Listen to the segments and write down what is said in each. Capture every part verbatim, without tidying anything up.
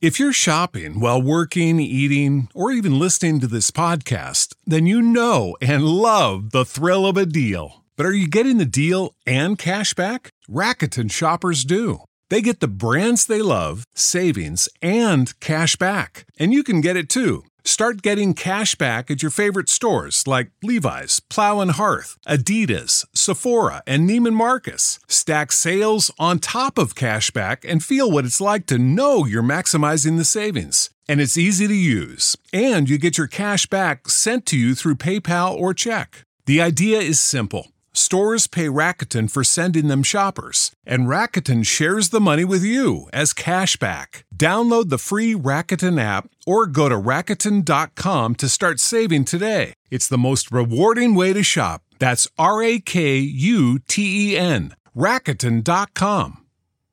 If you're shopping while working, eating, or even listening to this podcast, then you know and love the thrill of a deal. But are you getting the deal and cash back? Rakuten shoppers do. They get the brands they love, savings, and cash back. And you can get it too. Start getting cash back at your favorite stores like Levi's, Plow and Hearth, Adidas, Sephora, and Neiman Marcus. Stack sales on top of cash back and feel what it's like to know you're maximizing the savings. And it's easy to use. And you get your cash back sent to you through PayPal or check. The idea is simple. Stores pay Rakuten for sending them shoppers, and Rakuten shares the money with you as cash back. Download the free Rakuten app or go to Rakuten dot com to start saving today. It's the most rewarding way to shop. That's R A K U T E N, Rakuten dot com.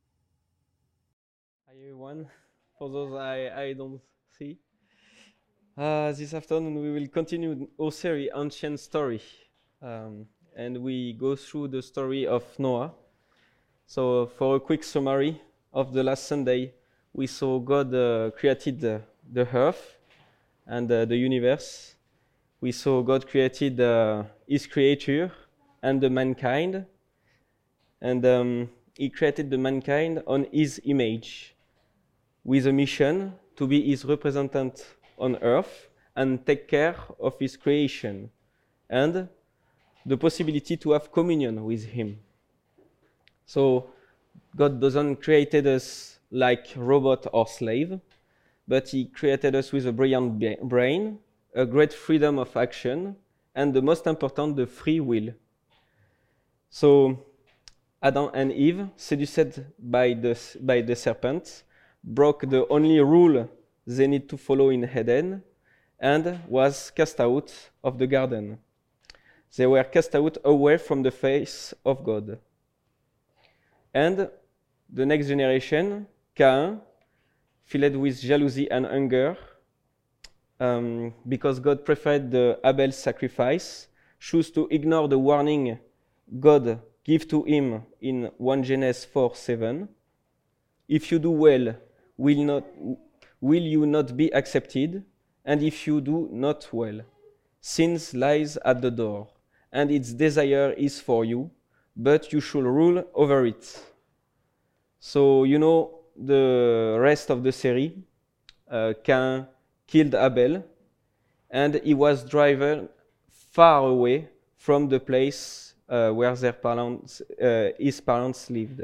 Hi everyone, for those I, I don't see. Uh, this afternoon we will continue our series Ancient Story. Um, and we go through the story of Noah. So for a quick summary of the last Sunday, we saw God uh, created uh, the earth and uh, the universe. We saw God created uh, his creature and the mankind. And um, he created the mankind on his image with a mission to be his representative on earth and take care of his creation. And the possibility to have communion with him. So God doesn't create us like robot or slave, but he created us with a brilliant ba- brain, a great freedom of action, and the most important, the free will. So Adam and Eve, seduced by the, by the serpent, broke the only rule they need to follow in Eden, and was cast out of the garden. They were cast out away from the face of God. And the next generation, Cain, filled with jealousy and anger, um, because God preferred the Abel's sacrifice, chose to ignore the warning God gave to him in First Genesis four seven. If you do well, will not will you not be accepted? And if you do not well, sin lies at the door, and its desire is for you, but you should rule over it. So you know the rest of the series. Uh, Cain killed Abel, and he was driven far away from the place uh, where their parents, uh, his parents lived.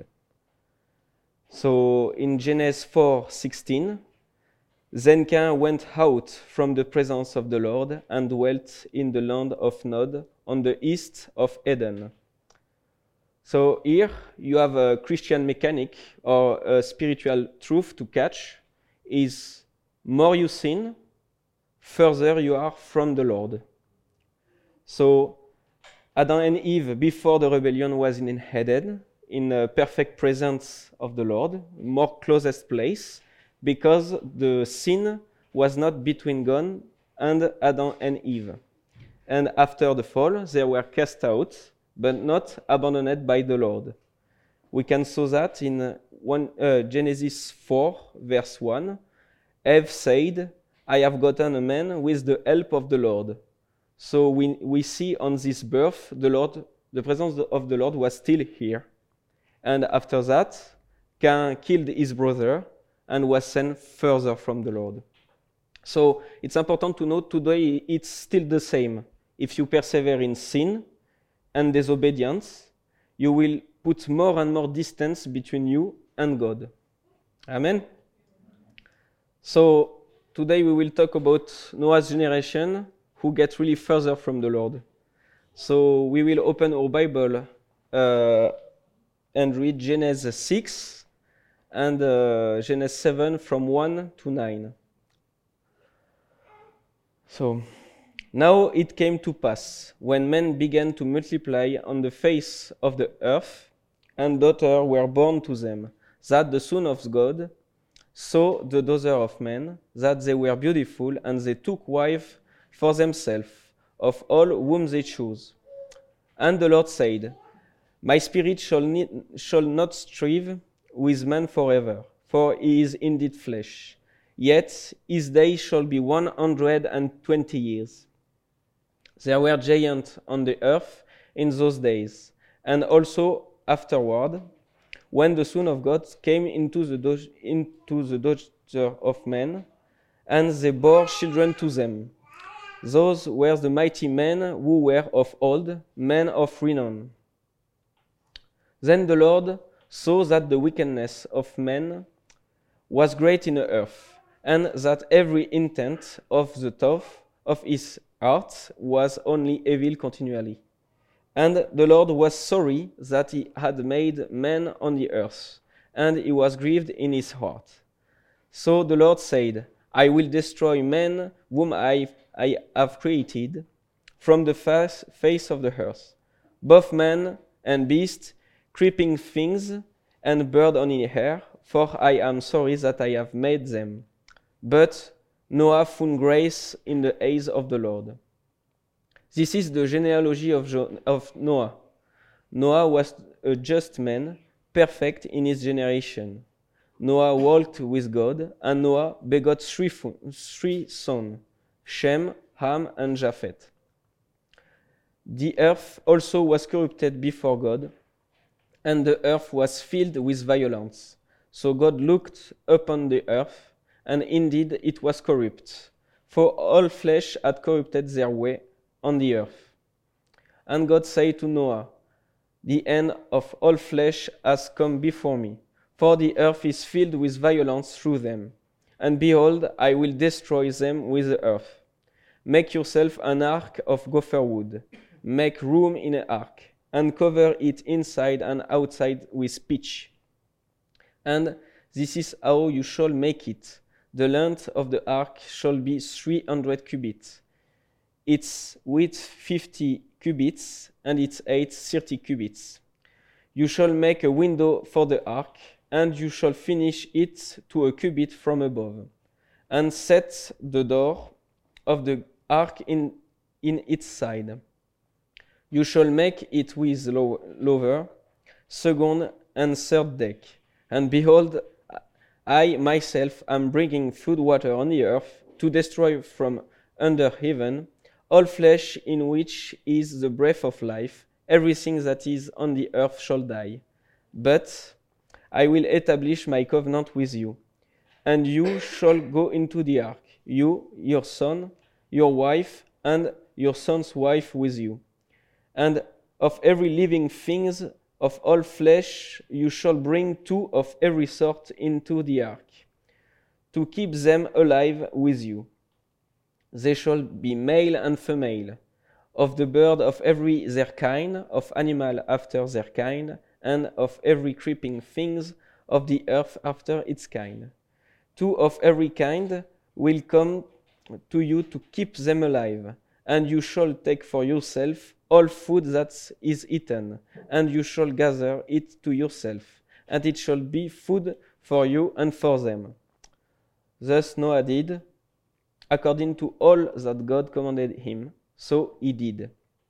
So in Genesis four sixteen, then Cain went out from the presence of the Lord and dwelt in the land of Nod on the east of Eden. So here you have a Christian mechanic or a spiritual truth to catch is more you sin, further you are from the Lord. So Adam and Eve before the rebellion was in Eden, in a perfect presence of the Lord, more closest place, because the sin was not between God and Adam and Eve. And after the fall, they were cast out, but not abandoned by the Lord. We can see that in one, uh, Genesis four, verse one. Eve said, I have gotten a man with the help of the Lord. So we, we see on this birth, the Lord, the presence of the Lord was still here. And after that, Cain killed his brother and was sent further from the Lord. So it's important to note today it's still the same. If you persevere in sin and disobedience, you will put more and more distance between you and God. Amen? So today we will talk about Noah's generation who get really further from the Lord. So we will open our Bible uh, and read Genesis six and uh, Genesis seven from one to nine. So, now it came to pass, when men began to multiply on the face of the earth, and daughters were born to them, that the Son of God saw the daughters of men, that they were beautiful, and they took wife for themselves, of all whom they chose. And the Lord said, My spirit shall, ne- shall not strive with man forever, for he is indeed flesh, yet his days shall be one hundred and twenty years. There were giants on the earth in those days, and also afterward, when the Son of God came into the, do- into the daughter of men, and they bore children to them. Those were the mighty men who were of old, men of renown. Then the Lord saw that the wickedness of men was great in the earth, and that every intent of the thought of his heart was only evil continually. And the Lord was sorry that he had made man on the earth, and he was grieved in his heart. So the Lord said, I will destroy man whom I, I have created from the face, face of the earth, both man and beast, creeping things, and bird on the air, for I am sorry that I have made them. But Noah found grace in the eyes of the Lord. This is the genealogy of, jo- of Noah. Noah was a just man, perfect in his generation. Noah walked with God, and Noah begot three, fo- three sons, Shem, Ham, and Japheth. The earth also was corrupted before God, and the earth was filled with violence. So God looked upon the earth, and indeed it was corrupt, for all flesh had corrupted their way on the earth. And God said to Noah, the end of all flesh has come before me, for the earth is filled with violence through them. And behold, I will destroy them with the earth. Make yourself an ark of gopher wood. Make room in an ark, and cover it inside and outside with pitch. And this is how you shall make it. The length of the ark shall be three hundred cubits, its width fifty cubits, and its height thirty cubits. You shall make a window for the ark, and you shall finish it to a cubit from above, and set the door of the ark in, in its side. You shall make it with low, lower, second, and third deck. And behold, I myself am bringing flood water on the earth to destroy from under heaven all flesh in which is the breath of life. Everything that is on the earth shall die. But I will establish my covenant with you, and you shall go into the ark, you, your son, your wife, and your son's wife with you. And of every living thing of all flesh you shall bring two of every sort into the ark, to keep them alive with you. They shall be male and female, of the bird of every their kind, of animal after their kind, and of every creeping things of the earth after its kind. Two of every kind will come to you to keep them alive, and you shall take for yourself all food that is eaten, and you shall gather it to yourself, and it shall be food for you and for them. Thus Noah did, according to all that God commanded him, so he did.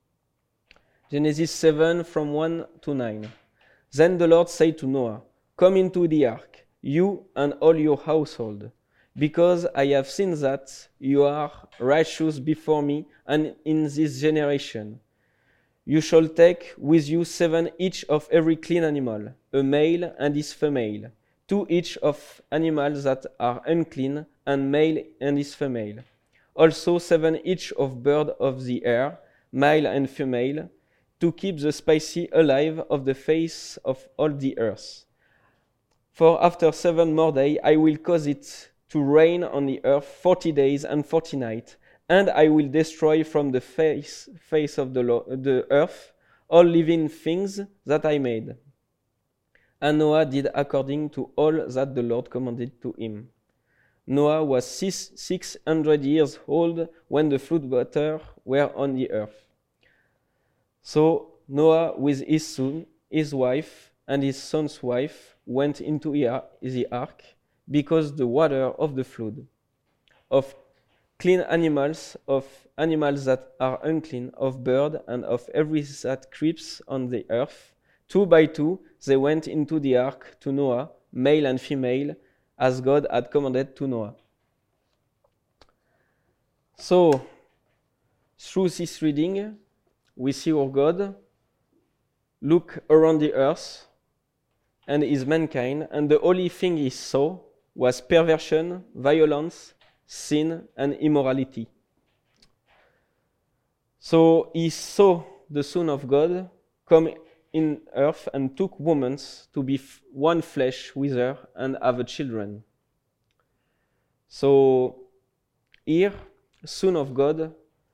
Genesis seven, from one to nine. Then the Lord said to Noah, come into the ark, you and all your household, because I have seen that you are righteous before me and in this generation. You shall take with you seven each of every clean animal, a male and his female, two each of animals that are unclean, and male and his female. Also seven each of bird of the air, male and female, to keep the species alive of the face of all the earth. For after seven more days I will cause it to rain on the earth forty days and forty nights, and I will destroy from the face, face of the, lo- the earth all living things that I made. And Noah did according to all that the Lord commanded to him. Noah was six, six hundred years old when the flood waters were on the earth. So Noah with his son, his wife, and his son's wife went into the ark, because the water of the flood, of clean animals, of animals that are unclean, of bird, and of every that creeps on the earth, two by two they went into the ark to Noah, male and female, as God had commanded to Noah. So, through this reading, we see our God look around the earth and his mankind, and the only thing he saw was perversion, violence, sin, and immorality. So he saw the Son of God come in earth and took woman to be f- one flesh with her and have a children. So here, Son of God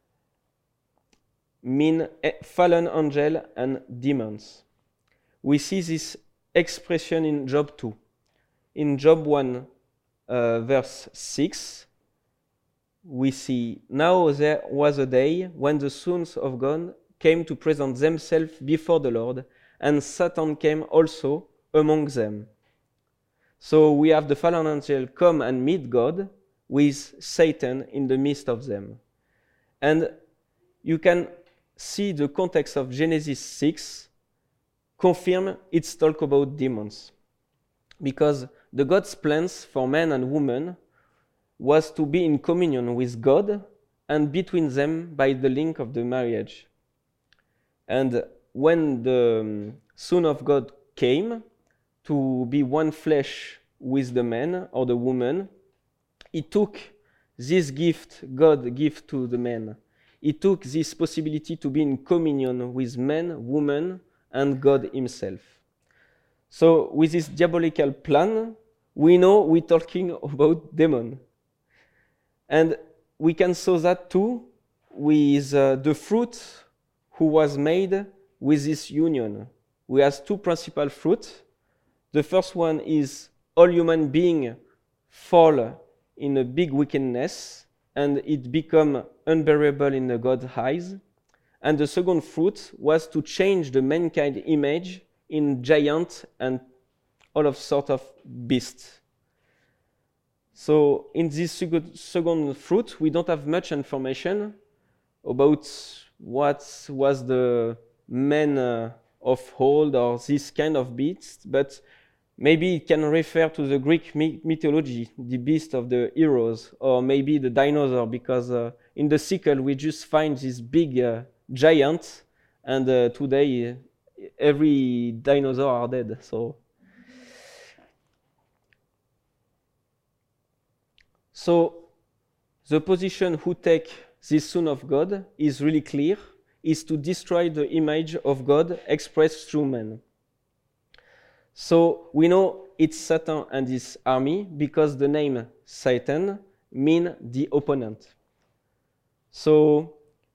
mean fallen angel and demons. We see this expression in Job two. In Job one, uh, verse six, we see, now there was a day when the sons of God came to present themselves before the Lord, and Satan came also among them. So we have the fallen angel come and meet God with Satan in the midst of them. And you can see the context of Genesis six confirm it's talk about demons. Because the God's plans for man and woman was to be in communion with God and between them by the link of the marriage. And when the um, Son of God came to be one flesh with the man or the woman, he took this gift God gave to the man. He took this possibility to be in communion with man, woman, and God himself. So with this diabolical plan, we know we're talking about demon. And we can saw that too with uh, the fruit who was made with this union. We have two principal fruits. The first one is all human beings fall in a big wickedness and it become unbearable in the God's eyes. And the second fruit was to change the mankind image in giant and all of sort of beasts. So in this second fruit, we don't have much information about what was the man uh, of old or this kind of beast, but maybe it can refer to the Greek mythology, the beast of the heroes, or maybe the dinosaur, because uh, in the sickle we just find this big uh, giant, and uh, today uh, every dinosaur are dead. So. So the position who take this Son of God is really clear, is to destroy the image of God expressed through man. So we know it's Satan and his army because the name Satan means the opponent. So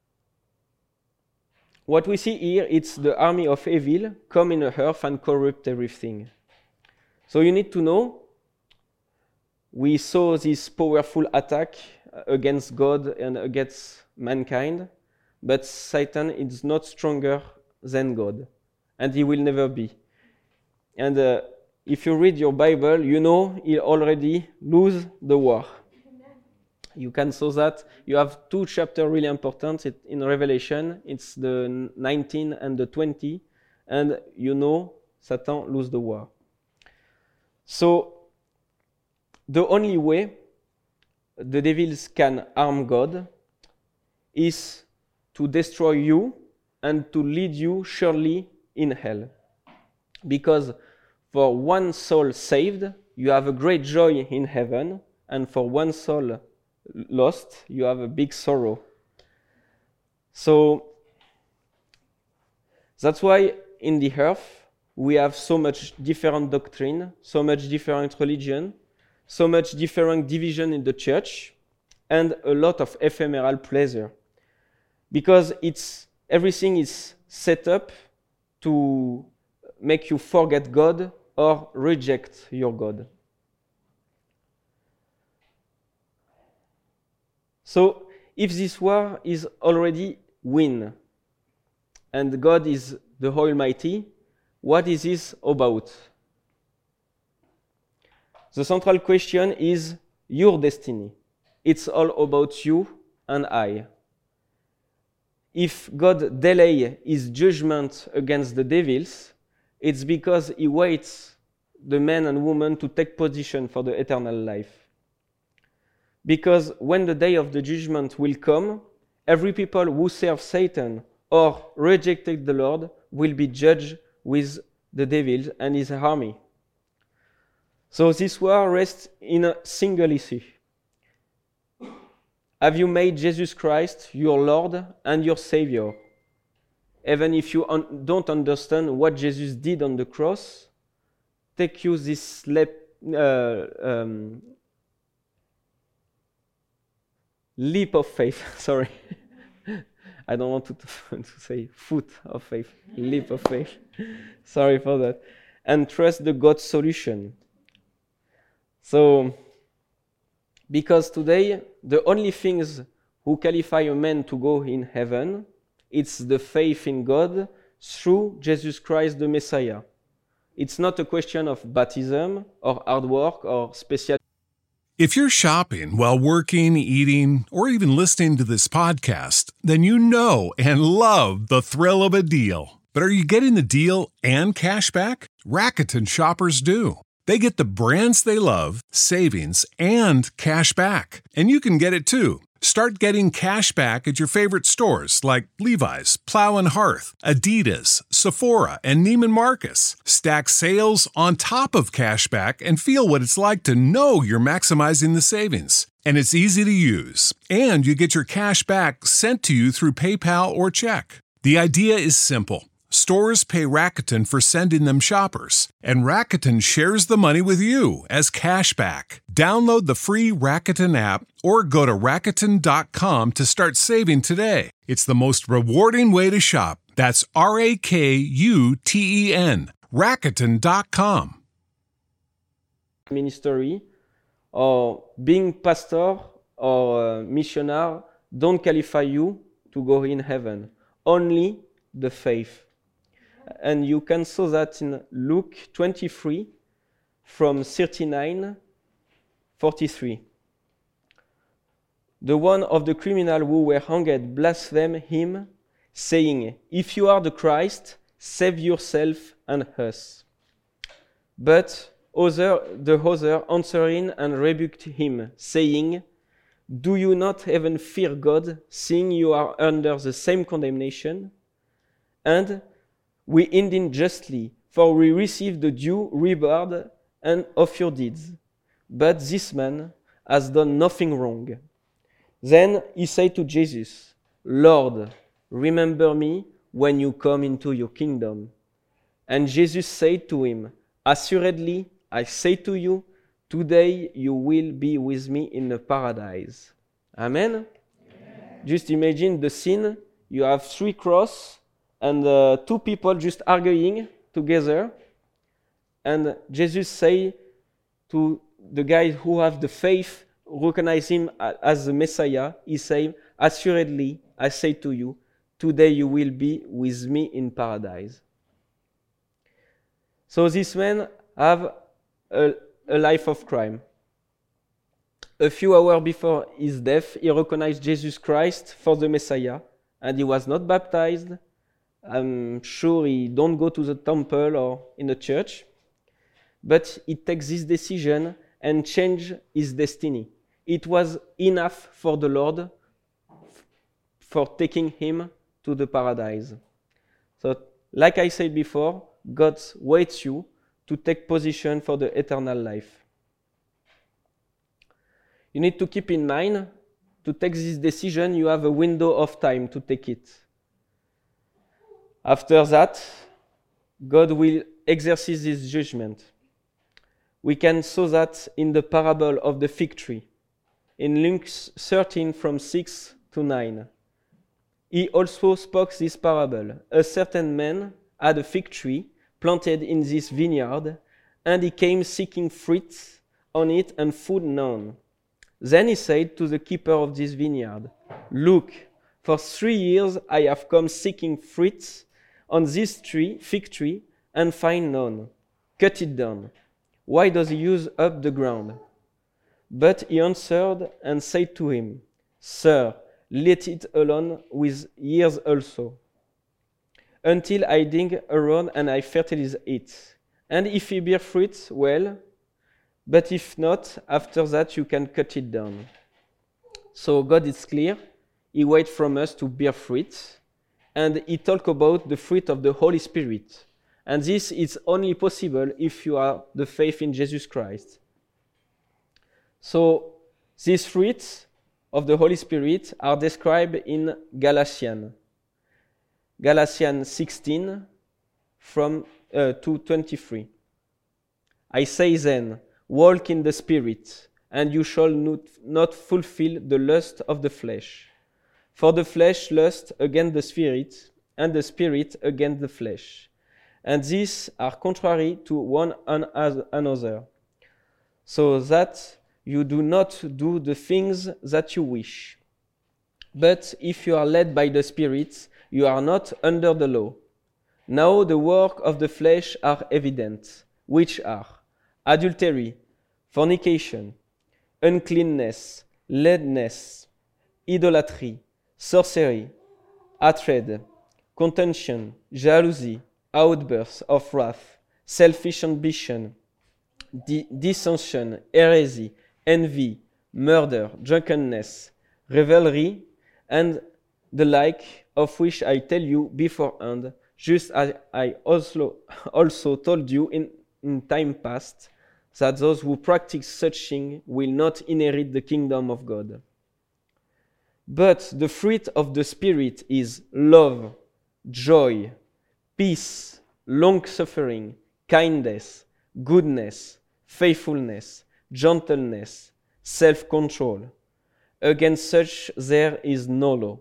what we see here, it's the army of evil come in the earth and corrupt everything. So you need to know, we saw this powerful attack against God and against mankind, but Satan is not stronger than God, and he will never be. And uh, if you read your Bible, you know he already lose the war. Amen. You can saw that. You have two chapters really important in Revelation. It's the nineteen and the twenty, and you know Satan lose the war. So the only way the devils can harm God is to destroy you and to lead you surely in hell. Because for one soul saved, you have a great joy in heaven, and for one soul lost, you have a big sorrow. So that's why in the earth we have so much different doctrine, so much different religion, so much different division in the church, and a lot of ephemeral pleasure. Because it's everything is set up to make you forget God or reject your God. So if this war is already win, and God is the Almighty, what is this about? The central question is your destiny. It's all about you and I. If God delay his judgment against the devils, it's because he waits the man and woman to take position for the eternal life. Because when the day of the judgment will come, every people who serve Satan or rejected the Lord will be judged with the devil and his army. So this war rests in a single issue. Have you made Jesus Christ your Lord and your Savior? Even if you un- don't understand what Jesus did on the cross, take you this lep, uh, um, leap of faith. Sorry. I don't want to, to say foot of faith. Leap of faith. Sorry for that. And trust the God solution. So, because today, the only things who qualify a man to go in heaven, it's the faith in God through Jesus Christ the Messiah. It's not a question of baptism or hard work or special. If you're shopping while working, eating, or even listening to this podcast, then you know and love the thrill of a deal. But are you getting the deal and cash back? Rakuten shoppers do. They get the brands they love, savings, and cash back. And you can get it too. Start getting cash back at your favorite stores like Levi's, Plow and Hearth, Adidas, Sephora, and Neiman Marcus. Stack sales on top of cash back and feel what it's like to know you're maximizing the savings. And it's easy to use. And you get your cash back sent to you through PayPal or check. The idea is simple. Stores pay Rakuten for sending them shoppers, and Rakuten shares the money with you as cash back. Download the free Rakuten app or go to Rakuten dot com to start saving today. It's the most rewarding way to shop. That's R A K U T E N, Rakuten dot com. Ministry or being pastor or uh, missionary don't qualify you to go in heaven. Only the faith. And you can see that in Luke twenty-three from thirty-nine, forty-three. The one of the criminals who were hanged blasphemed him, saying, "If you are the Christ, save yourself and us." But other, the other answering and rebuked him, saying, "Do you not even fear God, seeing you are under the same condemnation? And we indeed justly, for we receive the due reward and of your deeds. But this man has done nothing wrong." Then he said to Jesus, "Lord, remember me when you come into your kingdom." And Jesus said to him, "Assuredly, I say to you, today you will be with me in the paradise." Amen? Amen. Just imagine the scene. You have three crosses and uh, two people just arguing together. And Jesus say to the guy who have the faith, recognize him as the Messiah, he say, "Assuredly, I say to you, today you will be with me in paradise." So this man have a, a life of crime. A few hours before his death, he recognized Jesus Christ for the Messiah, and he was not baptized. I'm sure he don't go to the temple or in the church, but he takes this decision and change his destiny. It was enough for the Lord for taking him to the paradise. So, like I said before, God waits you to take position for the eternal life. You need to keep in mind, to take this decision, you have a window of time to take it. After that, God will exercise his judgment. We can see that in the parable of the fig tree, in Luke thirteen from six to nine. He also spoke this parable. A certain man had a fig tree planted in this vineyard, and he came seeking fruit on it and found none. Then he said to the keeper of this vineyard, "Look, for three years I have come seeking fruit on this tree, fig tree, and find none. Cut it down. Why does he use up the ground?" But he answered and said to him, "Sir, let it alone with years also, until I dig around and I fertilize it. And if it bear fruit, well, but if not, after that you can cut it down." So God is clear. He waits from us to bear fruit. And he talks about the fruit of the Holy Spirit. And this is only possible if you have the faith in Jesus Christ. So these fruits of the Holy Spirit are described in Galatians. Galatians sixteen from uh, to twenty-three. I say then, walk in the Spirit, and you shall not, not fulfill the lust of the flesh. For the flesh lusts against the Spirit, and the Spirit against the flesh. And these are contrary to one another, so that you do not do the things that you wish. But if you are led by the Spirit, you are not under the law. Now the works of the flesh are evident, which are adultery, fornication, uncleanness, lewdness, idolatry, sorcery, hatred, contention, jealousy, outbursts of wrath, selfish ambition, di- dissension, heresy, envy, murder, drunkenness, revelry, and the like, of which I tell you beforehand, just as I also, also told you in, in time past, that those who practice such things will not inherit the kingdom of God. But the fruit of the Spirit is love, joy, peace, long-suffering, kindness, goodness, faithfulness, gentleness, self-control. Against such there is no law.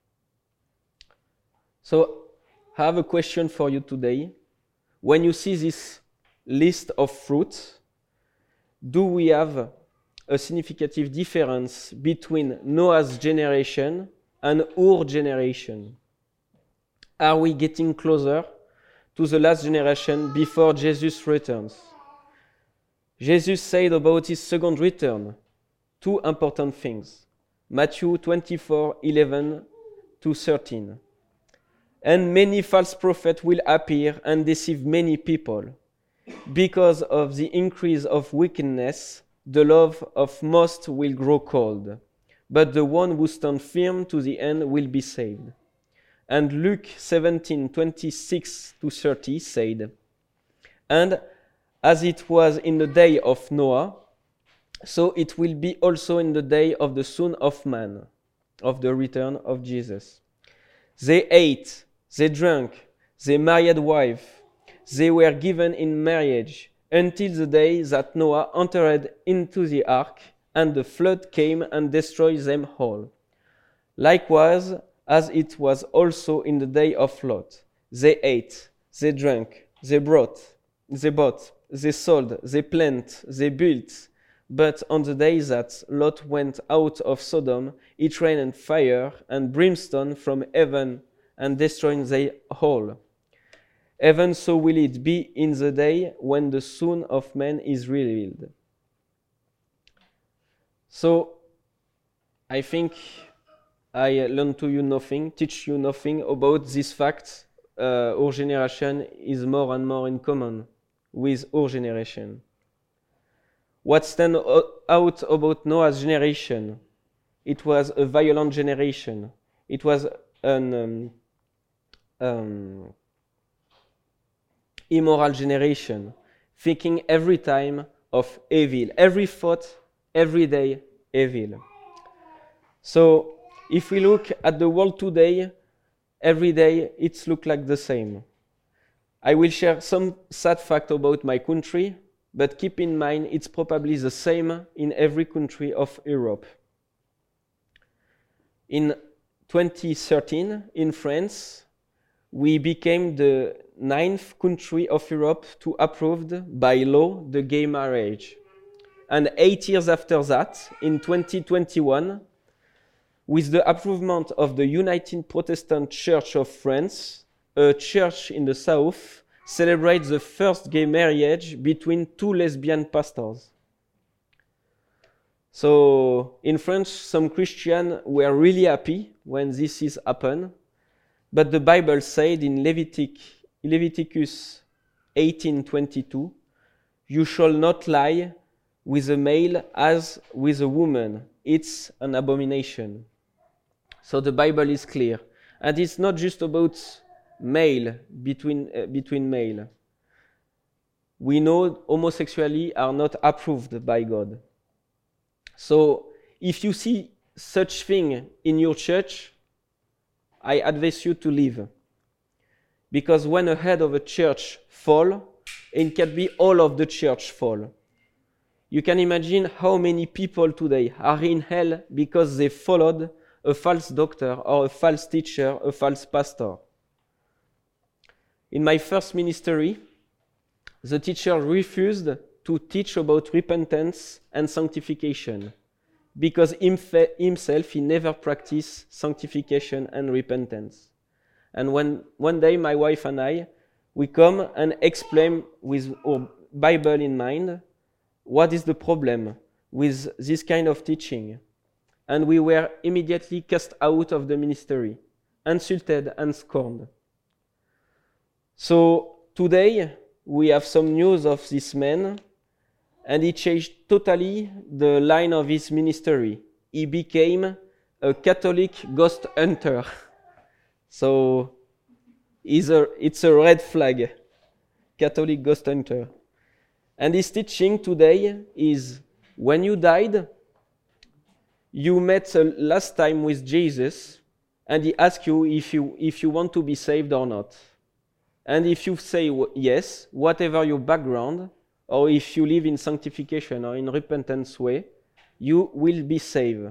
So, I have a question for you today. When you see this list of fruits, do we have a significant difference between Noah's generation and our generation? Are we getting closer to the last generation before Jesus returns? Jesus said about his second return two important things. Matthew twenty-four, eleven to thirteen. And many false prophets will appear and deceive many people. Because of the increase of wickedness, the love of most will grow cold. But the one who stands firm to the end will be saved. And Luke seventeen, twenty-six to thirty said, and as it was in the day of Noah, so it will be also in the day of the Son of Man, of the return of Jesus. They ate, they drank, they married wives, they were given in marriage, until the day that Noah entered into the ark, and the flood came and destroyed them all. Likewise, as it was also in the day of Lot, they ate, they drank, they brought, they bought, they sold, they planted, they built. But on the day that Lot went out of Sodom, it rained fire and brimstone from heaven and destroyed them all. Even so will it be in the day when the Son of Man is revealed. So, I think I learned to you nothing, teach you nothing about this fact. Uh, our generation is more and more in common with our generation. What stands out about Noah's generation? It was a violent generation. It was an um, um, immoral generation, thinking every time of evil, every thought, every day evil. So, if we look at the world today, every day it looks like the same. I will share some sad fact about my country, but keep in mind it's probably the same in every country of Europe. In twenty thirteen, in France, we became the ninth country of Europe to approve by law the gay marriage. And eight years after that, in twenty twenty-one, with the approval of the United Protestant Church of France, a church in the south celebrates the first gay marriage between two lesbian pastors. So, in France, some Christians were really happy when this is happened, but the Bible said in Levitic, Leviticus eighteen twenty-two, "You shall not lie with a male as with a woman. it's an abomination. So the Bible is clear. And it's not just about male, between, uh, between male. We know homosexuality are not approved by God. So if you see such thing in your church, I advise you to leave. Because when a head of a church fall, it can be all of the church fall. You can imagine how many people today are in hell because they followed a false doctor or a false teacher, a false pastor. In my first ministry, the teacher refused to teach about repentance and sanctification because himself he never practiced sanctification and repentance. And when one day my wife and I, we come and explain with our Bible in mind what is the problem with this kind of teaching. And we were immediately cast out of the ministry, insulted and scorned. So today we have some news of this man, and he changed totally the line of his ministry. He became a Catholic ghost hunter. So it's a, it's a red flag, Catholic ghost hunter. And his teaching today is, when you died, you met uh, last time with Jesus, and he asked you if you if you want to be saved or not. And if you say w- yes, whatever your background, or if you live in sanctification or in repentance way, you will be saved.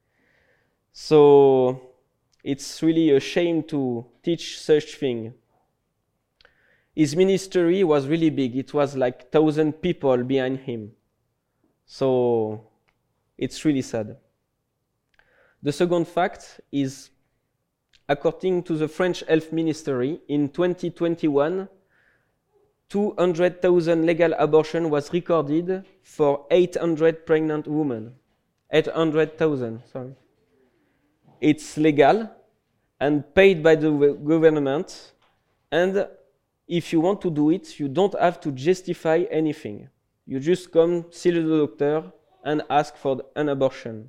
So it's really a shame to teach such thing. His ministry was really big. It was like thousand people behind him. So it's really sad. The second fact is, according to the French Health Ministry, in twenty twenty-one, two hundred thousand legal abortion was recorded for eight hundred pregnant women. eight hundred thousand, sorry. It's legal and paid by the government, and if you want to do it, you don't have to justify anything. You just come, see the doctor, and ask for an abortion.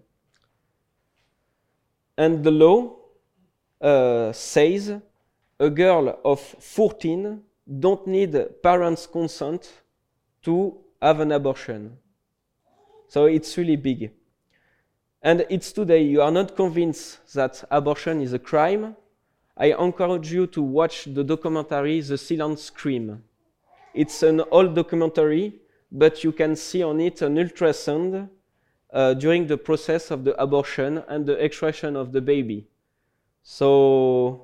And the law uh, says a girl of fourteen don't need parents' consent to have an abortion. So it's really big. And it's today, you are not convinced that abortion is a crime, I encourage you to watch the documentary The Silent Scream. It's an old documentary, but you can see on it an ultrasound uh, during the process of the abortion and the extraction of the baby. So,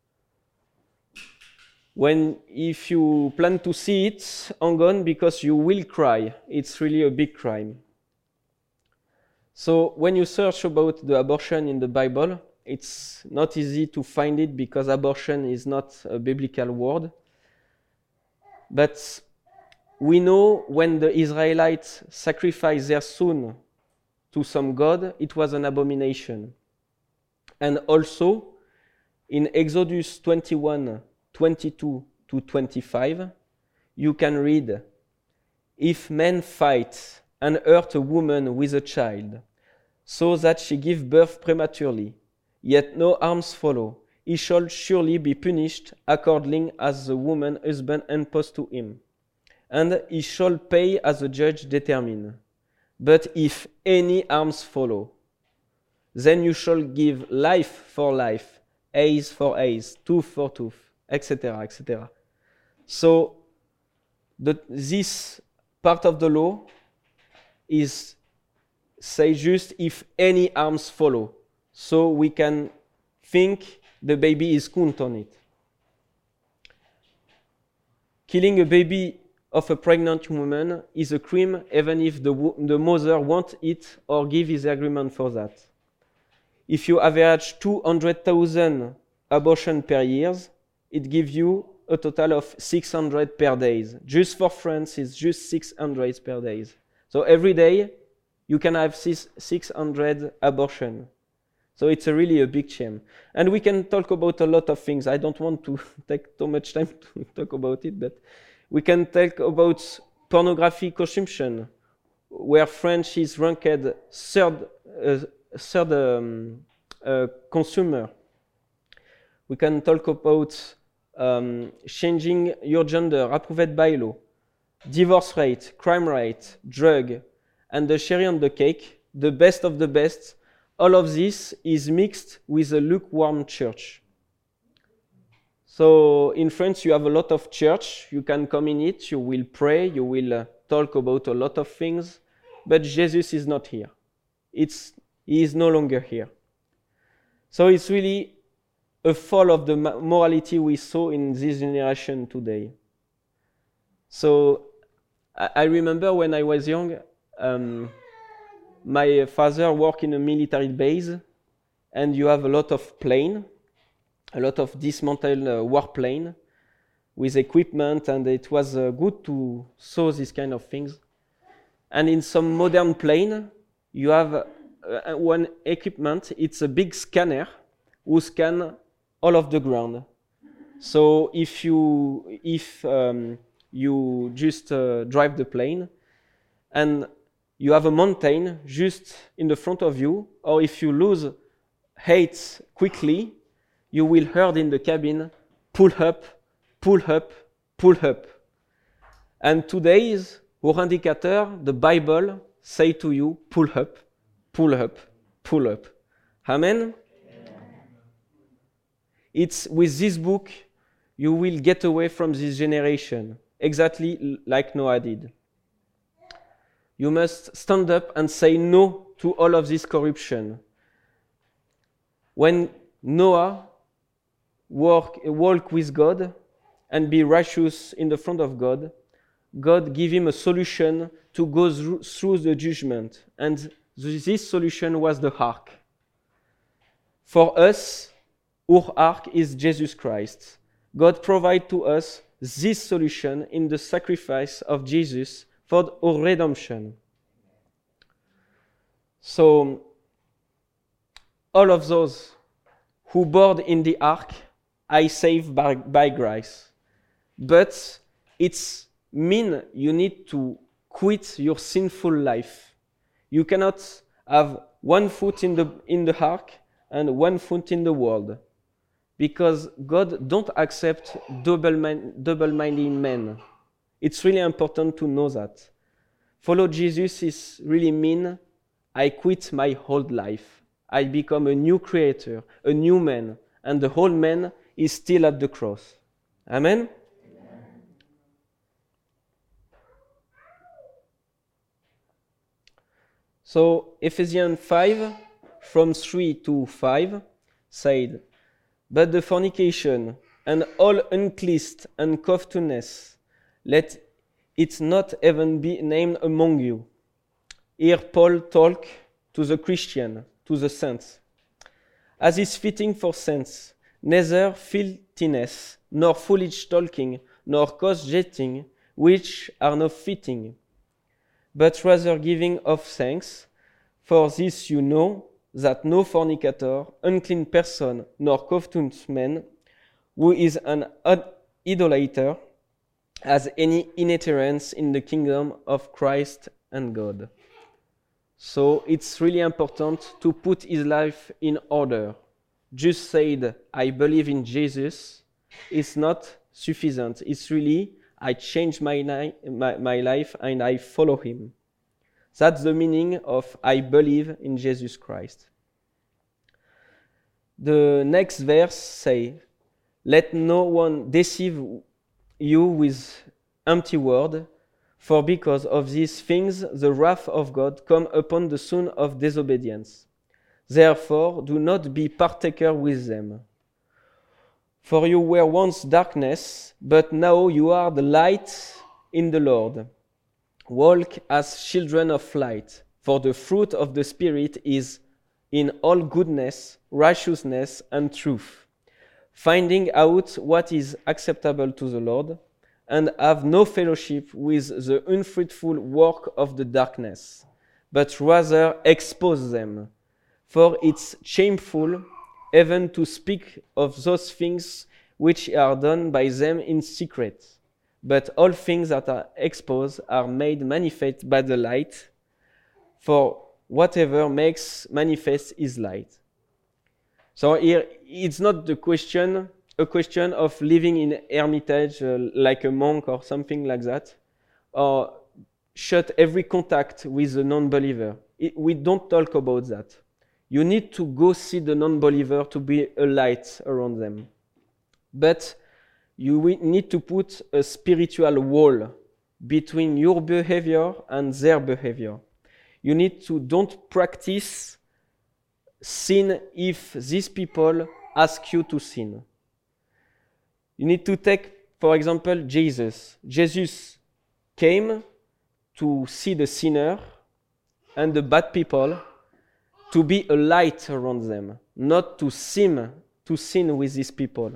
when if you plan to see it, hang on, because you will cry. It's really a big crime. So when you search about the abortion in the Bible, it's not easy to find it because abortion is not a biblical word. But we know when the Israelites sacrificed their son to some god, it was an abomination. And also, in Exodus twenty-one, twenty-two to twenty-five, you can read, "If men fight and hurt a woman with a child, so that she give birth prematurely, yet no harms follow, he shall surely be punished according as the woman's husband imposed to him, and he shall pay as the judge determine. But if any harms follow, then you shall give life for life, aze for aze, tooth for tooth, et cetera, et cetera" So the, this part of the law is say just if any harms follow, so we can think the baby is count on it. Killing a baby of a pregnant woman is a crime, even if the, the mother wants it or give his agreement for that. If you average two hundred thousand abortions per year, it gives you a total of six hundred per day. Just for France, it's just six hundred per day. So every day, you can have six hundred abortions. So it's a really a big shame. And we can talk about a lot of things. I don't want to take too much time to talk about it, but we can talk about pornography consumption, where France is ranked third a third um, uh, consumer. We can talk about um, changing your gender, approved by law, divorce rate, crime rate, drug, and the cherry on the cake, the best of the best. All of this is mixed with a lukewarm church. So in France, you have a lot of church. You can come in it, you will pray, you will uh, talk about a lot of things, but Jesus is not here. It's, he is no longer here. So it's really a fall of the morality we saw in this generation today. So I, I remember when I was young, um, my father worked in a military base, and you have a lot of plane, a lot of dismantled uh, warplane with equipment, and it was uh, good to saw these kind of things. And in some modern plane, you have uh, one equipment, it's a big scanner who scan all of the ground. So if you if um, you just uh, drive the plane and you have a mountain just in the front of you, or if you lose height quickly, you will hear in the cabin, pull up, pull up, pull up. And today's our indicator, the Bible, say to you, pull up, pull up, pull up. Amen? It's with this book, you will get away from this generation, exactly like Noah did. You must stand up and say no to all of this corruption. When Noah walk, walk with God and be righteous in the front of God, God gave him a solution to go through, through the judgment. And this solution was the ark. For us, our ark is Jesus Christ. God provided to us this solution in the sacrifice of Jesus for our redemption. So, all of those who board in the ark, I saved by, by grace. But it's mean you need to quit your sinful life. You cannot have one foot in the in the ark and one foot in the world, because God don't accept double-mind, double-minded men. It's really important to know that. Follow Jesus is really mean I quit my old life. I become a new creator, a new man, and the old man is still at the cross. Amen? So Ephesians five, from three to five, said, "But the fornication and all uncleanness and covetousness, let it not even be named among you." Here Paul talk to the Christian, to the saints. "As is fitting for saints, neither filthiness, nor foolish talking, nor coarse-jesting, which are not fitting, but rather giving of thanks. For this you know, that no fornicator, unclean person, nor covetous man, who is an idolater, has any inheritance in the kingdom of Christ and God." So it's really important to put his life in order. Just said, I believe in Jesus, it's not sufficient. It's really, I change my, ni- my, my life and I follow him. That's the meaning of I believe in Jesus Christ. The next verse say, "Let no one deceive you with empty word, for because of these things the wrath of God come upon the son of disobedience. Therefore do not be partaker with them. For you were once darkness, but now you are the light in the Lord. Walk as children of light, for the fruit of the Spirit is in all goodness, righteousness, and truth, finding out what is acceptable to the Lord, and have no fellowship with the unfruitful work of the darkness, but rather expose them. For it's shameful even to speak of those things which are done by them in secret. But all things that are exposed are made manifest by the light, for whatever makes manifest his light. So here, it's not the question, a question of living in hermitage uh, like a monk or something like that, or shut every contact with a non-believer. It, we don't talk about that. You need to go see the non-believer to be a light around them. But you will need to put a spiritual wall between your behavior and their behavior. You need to don't practice sin if these people ask you to sin. You need to take, for example, Jesus. Jesus came to see the sinner and the bad people, to be a light around them, not to sin, to sin with these people.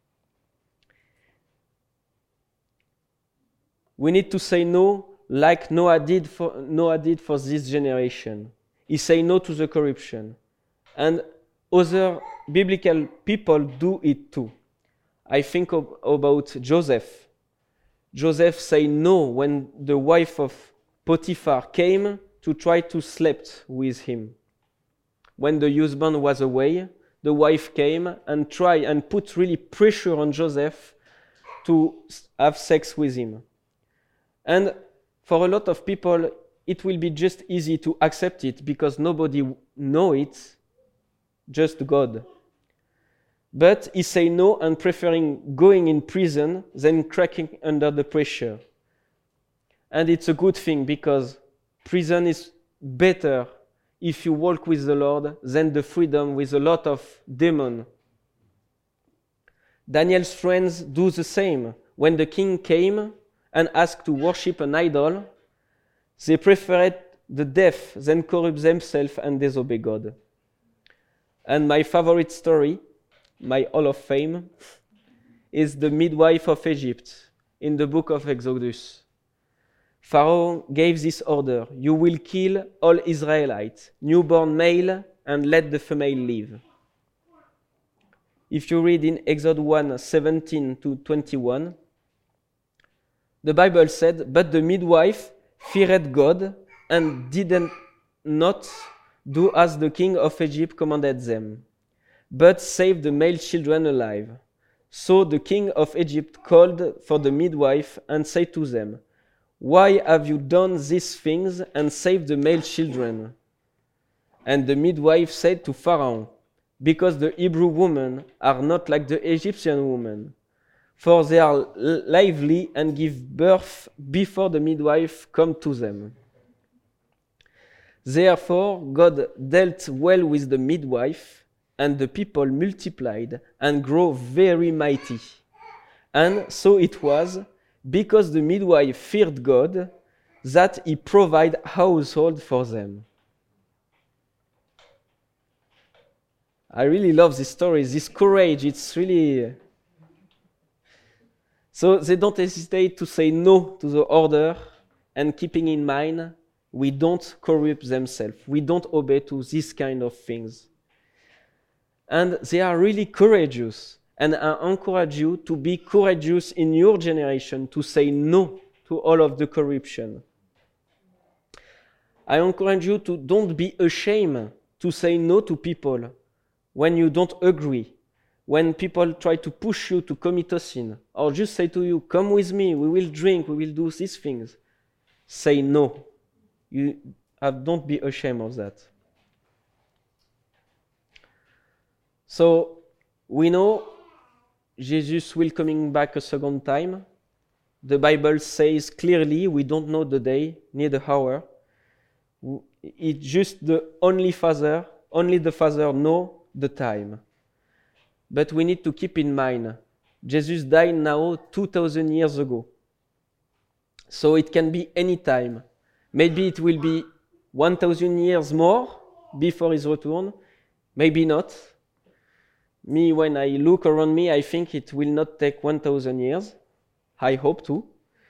We need to say no, like Noah did for, Noah did for this generation. He said no to the corruption. And other biblical people do it too. I think of, about Joseph. Joseph said no when the wife of Potiphar came to try to sleep with him. When the husband was away, the wife came and tried and put really pressure on Joseph to have sex with him. And for a lot of people, it will be just easy to accept it because nobody know it, just God. But he say no and preferring going in prison than cracking under the pressure. And it's a good thing because prison is better if you walk with the Lord than the freedom with a lot of demons. Daniel's friends do the same. When the king came and asked to worship an idol, they preferred the death than corrupt themselves and disobey God. And my favorite story, my Hall of Fame, is the midwife of Egypt in the book of Exodus. Pharaoh gave this order: you will kill all Israelites, newborn male, and let the female live. If you read in Exodus one, seventeen to twenty-one, the Bible said, but the midwife feared God and did not do as the king of Egypt commanded them, but saved the male children alive. So the king of Egypt called for the midwife and said to them, why have you done these things and saved the male children? And the midwife said to Pharaoh, because the Hebrew women are not like the Egyptian women, for they are lively and give birth before the midwife come to them. Therefore God dealt well with the midwife, and the people multiplied and grew very mighty. And so it was, because the midwife feared God, that he provided household for them. I really love this story, this courage. It's really... So they don't hesitate to say no to the order, and keeping in mind, we don't corrupt themselves. We don't obey to these kind of things. And they are really courageous. And I encourage you to be courageous in your generation to say no to all of the corruption. I encourage you to don't be ashamed to say no to people when you don't agree, when people try to push you to commit a sin, or just say to you, come with me, we will drink, we will do these things. Say no. You have, don't be ashamed of that. So we know Jesus will coming back a second time. The Bible says clearly we don't know the day, nor the hour. It's just the only Father, only the Father know the time. But we need to keep in mind, Jesus died now two thousand years ago. So it can be any time. Maybe it will be one thousand years more before his return. Maybe not. Me, when I look around me, I think it will not take one thousand years. I hope to.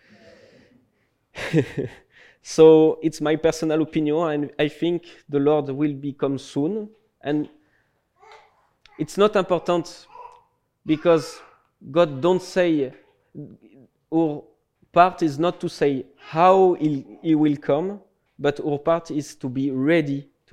So it's my personal opinion, and I think the Lord will become soon. And it's not important because God don't say, our part is not to say how he, he will come, but our part is to be ready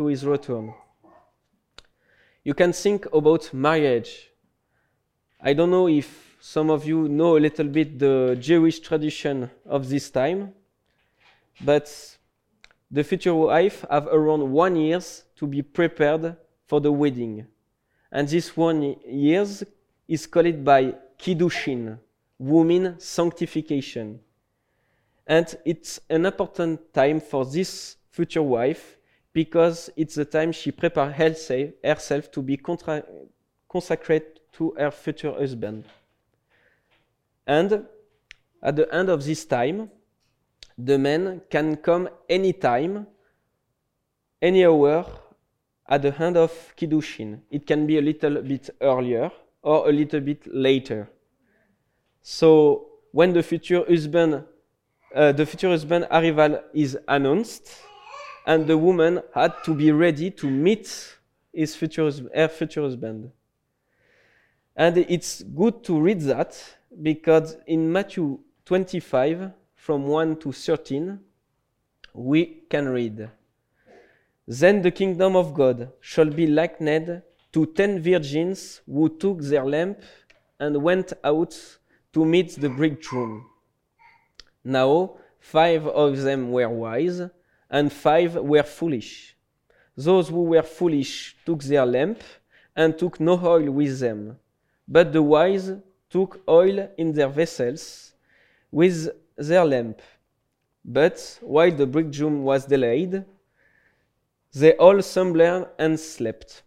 to his return. You can think about marriage. I don't know if some of you know a little bit the Jewish tradition of this time, but the future wife have around one year to be prepared for the wedding. And this one year is called by Kiddushin, woman sanctification. And it's an important time for this future wife because it's the time she prepares herself, herself to be contra- consecrated to her future husband. And at the end of this time, the man can come anytime, any hour, at the end of Kiddushin. It can be a little bit earlier or a little bit later. So when the future husband, uh, the future husband arrival is announced, and the woman had to be ready to meet his future, her future husband. And it's good to read that because in Matthew twenty-five, from one to thirteen, we can read, "Then the kingdom of God shall be likened to ten virgins who took their lamp and went out to meet the bridegroom. Now five of them were wise, and five were foolish. Those who were foolish took their lamp and took no oil with them. But the wise took oil in their vessels with their lamp. But while the bridegroom was delayed, they all slumbered and slept.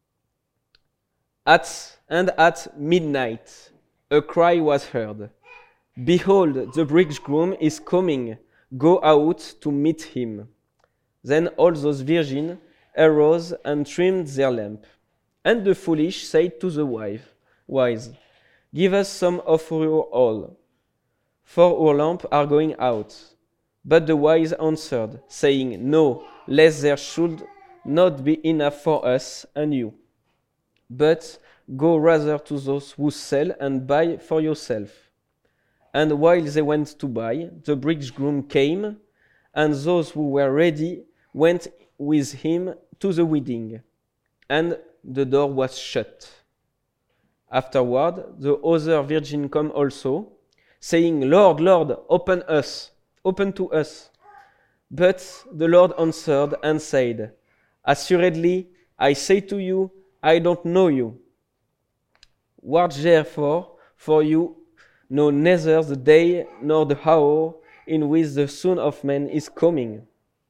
At and at midnight a cry was heard, 'Behold, the bridegroom is coming, go out to meet him.' Then all those virgins arose and trimmed their lamp. And the foolish said to the wife, wise, 'Give us some of your oil, for our lamps are going out.' But the wise answered, saying, 'No, lest there should not be enough for us and you. But go rather to those who sell and buy for yourself.' And while they went to buy, the bridegroom came, and those who were ready went with him to the wedding, and the door was shut. Afterward, the other virgin came also, saying, 'Lord, Lord, open us, open to us.' But the Lord answered and said, 'Assuredly, I say to you, I don't know you. Watch therefore, for you know neither the day nor the hour in which the Son of Man is coming.'"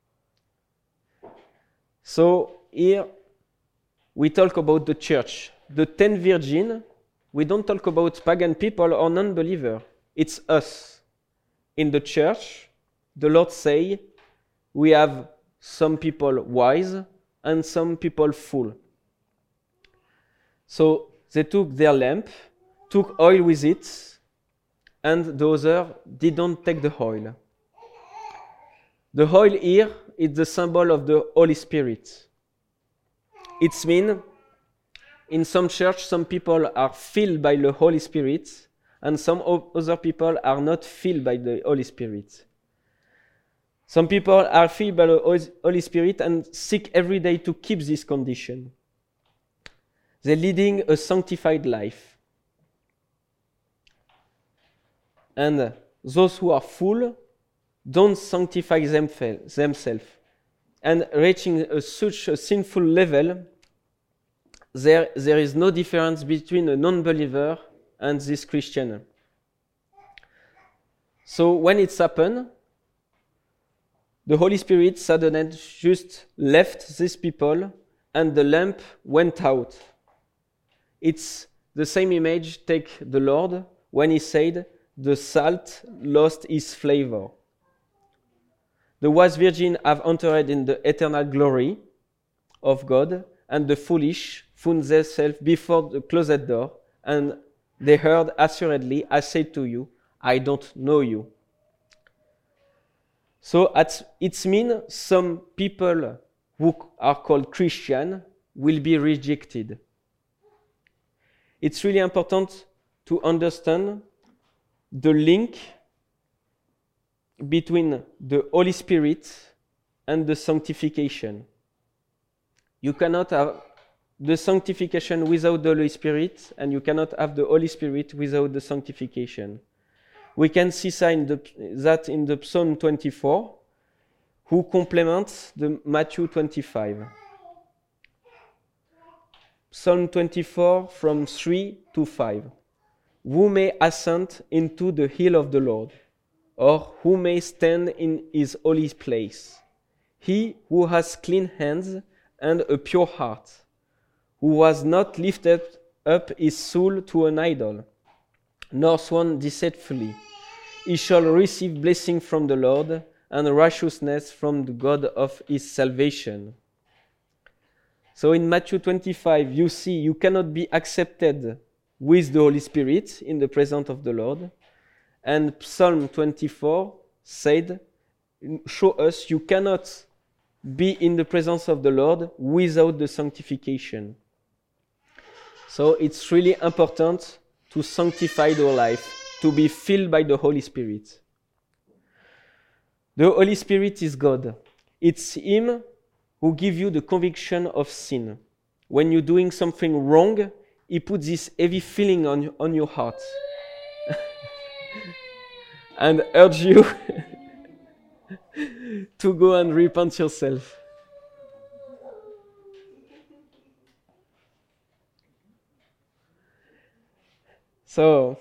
So here we talk about the church. The ten virgins, we don't talk about pagan people or non-believer. It's us. In the church, the Lord say, we have some people wise and some people fool. So they took their lamp, took oil with it, and the other didn't take the oil. The oil here is the symbol of the Holy Spirit. It means in some church, some people are filled by the Holy Spirit, and some other people are not filled by the Holy Spirit. Some people are filled by the Holy Spirit and seek every day to keep this condition. They're leading a sanctified life. And those who are full don't sanctify themselves. And reaching a, such a sinful level, there, there is no difference between a non-believer and this Christian. So when it's happened, the Holy Spirit suddenly just left these people and the lamp went out. It's the same image take the Lord when he said, "The salt lost its flavor." The wise virgin have entered in the eternal glory of God, and the foolish found themselves before the closed door, and they heard, "Assuredly, I say to you, I don't know you." So at, it means some people who are called Christian will be rejected. It's really important to understand the link between the Holy Spirit and the sanctification. You cannot have the sanctification without the Holy Spirit, and you cannot have the Holy Spirit without the sanctification. We can see that in the Psalm twenty-four, who complements the Matthew twenty-five. Psalm twenty-four from three to five. Who may ascend into the hill of the Lord, or who may stand in his holy place? He who has clean hands and a pure heart, who has not lifted up his soul to an idol, nor sworn deceitfully, he shall receive blessing from the Lord and righteousness from the God of his salvation. So in Matthew twenty-five, you see you cannot be accepted with the Holy Spirit in the presence of the Lord. And Psalm twenty-four said, show us you cannot be in the presence of the Lord without the sanctification. So it's really important to sanctify your life, to be filled by the Holy Spirit. The Holy Spirit is God. It's Him who gives you the conviction of sin. When you're doing something wrong, He puts this heavy feeling on, on your heart and urge you to go and repent yourself. So,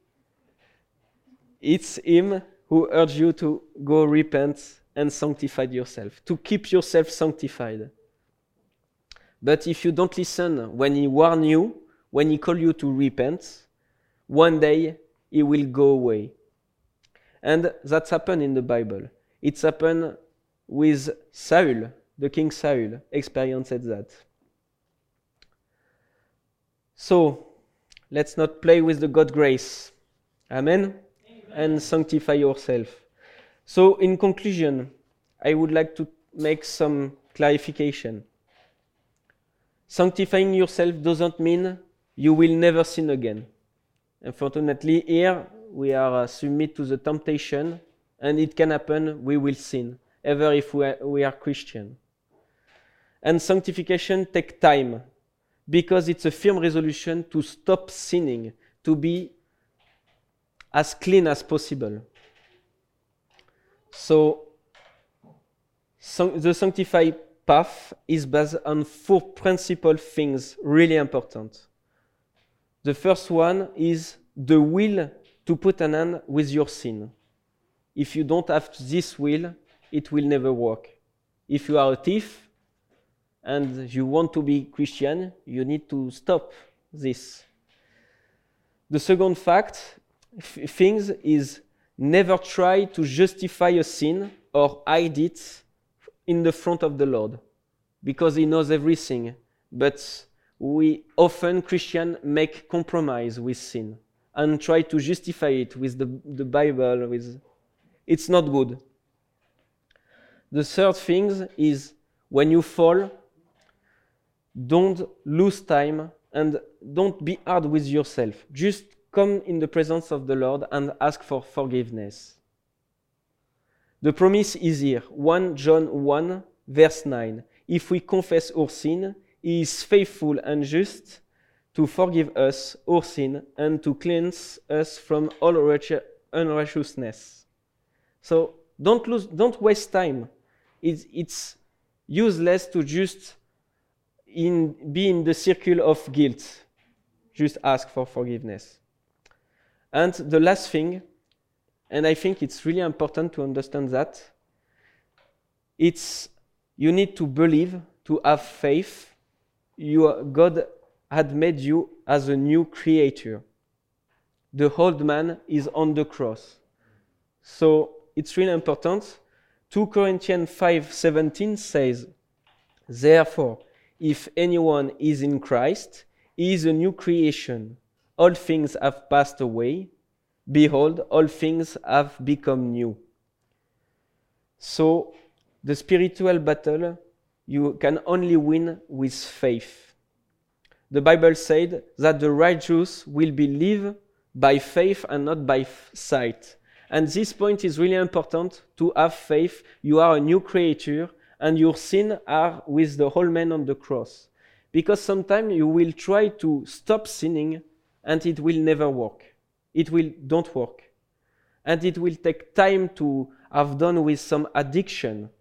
it's Him who urges you to go repent and sanctify yourself, to keep yourself sanctified. But if you don't listen when He warns you, when He calls you to repent, one day He will go away. And that's happened in the Bible. It's happened with Saul, the King Saul experienced that. So, let's not play with the God grace. Amen? Amen. And sanctify yourself. So, in conclusion, I would like to make some clarification. Sanctifying yourself doesn't mean you will never sin again. Unfortunately, here we are uh, submit to the temptation, and it can happen we will sin, ever if we are, we are Christian. And sanctification takes time, because it's a firm resolution to stop sinning, to be as clean as possible. So, san- the sanctified path is based on four principal things really important. The first one is the will to put an end with your sin. If you don't have this will, it will never work. If you are a thief and you want to be Christian, you need to stop this. The second fact, f- things is never try to justify a sin or hide it in the front of the Lord, because He knows everything. But we often, Christians, make compromise with sin and try to justify it with the, the Bible. With It's not good. The third thing is when you fall, don't lose time and don't be hard with yourself. Just come in the presence of the Lord and ask for forgiveness. The promise is here, First John one, verse nine. If we confess our sin, He is faithful and just to forgive us our sin and to cleanse us from all unrighteousness. So don't lose, don't waste time. It's, it's useless to just in, be in the circle of guilt. Just ask for forgiveness. And the last thing, and I think it's really important to understand that, it's you need to believe, to have faith. You, God had made you as a new creature. The old man is on the cross. So it's really important. Second Corinthians five seventeen says, therefore, if anyone is in Christ, he is a new creation. All things have passed away. Behold, all things have become new. So the spiritual battle you can only win with faith. The Bible said that the righteous will believe by faith and not by f- sight. And this point is really important to have faith. You are a new creature, and your sins are with the whole man on the cross. Because sometimes you will try to stop sinning and it will never work. It will don't work. And it will take time to have done with some addiction.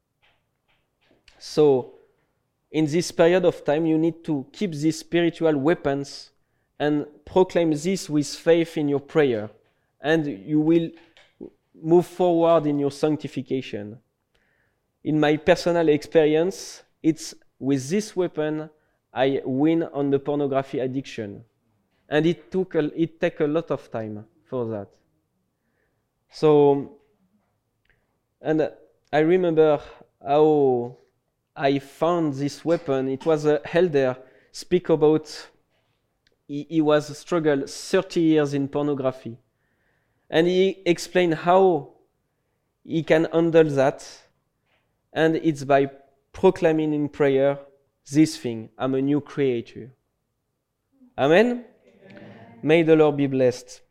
So, in this period of time, you need to keep these spiritual weapons and proclaim this with faith in your prayer. And you will move forward in your sanctification. In my personal experience, it's with this weapon I win on the pornography addiction. And it took a, it took a lot of time for that. So, and I remember how I found this weapon. It was a elder speak about he, he was struggled thirty years in pornography. And he explained how he can handle that. And it's by proclaiming in prayer this thing, I'm a new creature. Amen? Amen. May the Lord be blessed.